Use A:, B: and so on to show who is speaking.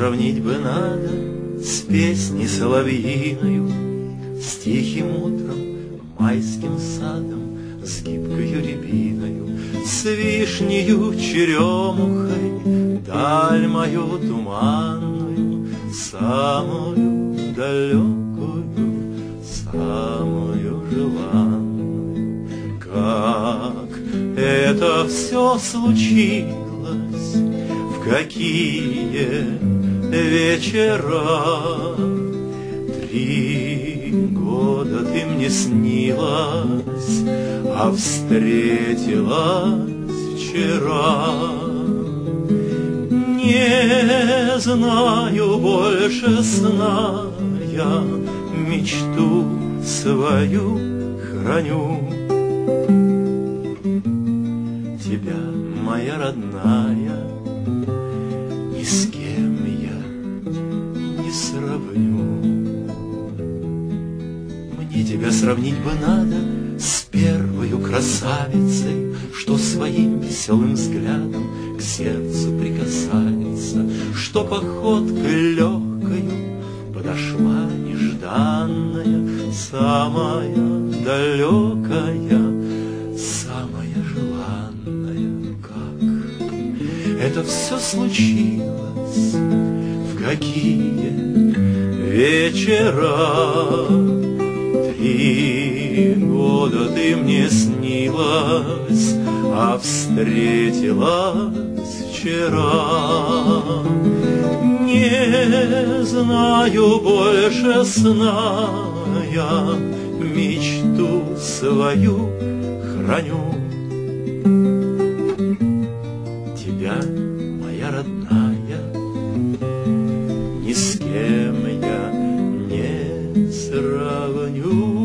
A: сравнить бы надо с песней соловьиною, с тихим утром, майским садом, с гибкою рябиною, с вишнею черемухой, даль мою туманную, самую далекую, самую желанную. Как это все случилось, в какие вечера 3 года ты мне снилась, а встретилась вчера. Не знаю больше сна, я мечту свою храню. Тебя, моя родная, ни с кем я не сравню. Мне тебя сравнить бы надо с первою красавицей, что своим веселым взглядом к сердцу прикасается, что походкой легкою подошла нежданная, самая далекая, самая желанная. Как это все случилось, в какие вечера 3 года ты мне снилась, а встретилась вчера. Не знаю больше сна, я мечту свою храню. Тебя, моя родная, ни с кем я не сравню.